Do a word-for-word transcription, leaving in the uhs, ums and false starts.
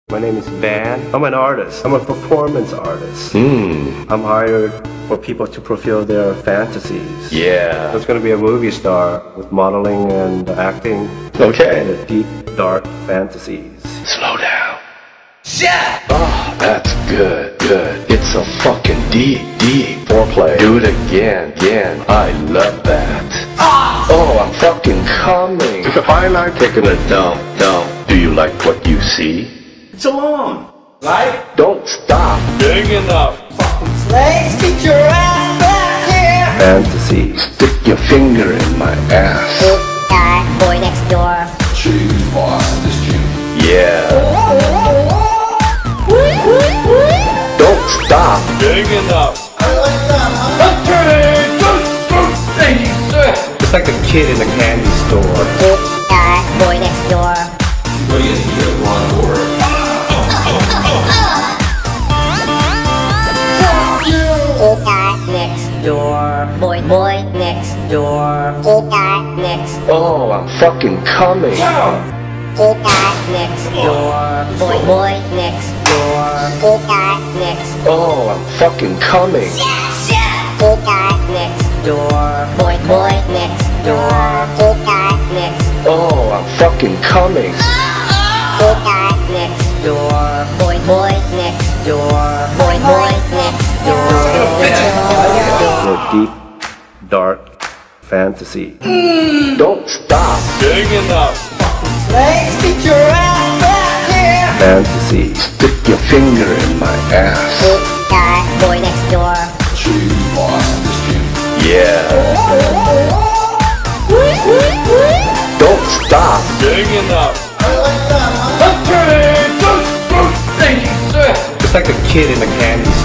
My name is Van. I'm an artist. I'm a performance artist. Hmm. I'm hired for people to fulfill their fantasies. Yeah. I was going to be a movie star with modeling and acting. Okay. And deep, dark fantasies. Slow down. Shut! Oh, that's good, good. It's a fucking deep, deep foreplay. Do it again, again. I love that. Ah! Oh, I'm fucking coming. If I like taking a dump, dump, do you like what you see? It's alone. Right? Don't stop. Big enough. Fucking slaves, get your ass back here! Fantasies. Stick your finger in my ass. That boy next door. Choose boss this June. Yeah. Don't stop. Big enough. I like that, huh? It's like the kid in the candy store. That boy next door. What do you need? One word. That next door. Boy, boy next door. That next. Oh, I'm fucking coming. That next door. Boy, boy next door. That next. Oh, I'm fucking coming. That next door. Boy, boy next door. That next. Oh, I'm fucking coming. That next door. Boy, boy next door. Boy, boy next door. For deep, dark fantasy. Don't stop. Big enough. Slaves, get your ass back here! Fantasy. Stick your finger in my ass. That boy next door. Choose boss this June. Yeah. Don't stop. Big enough. I like that, huh? It's like the kid in the candy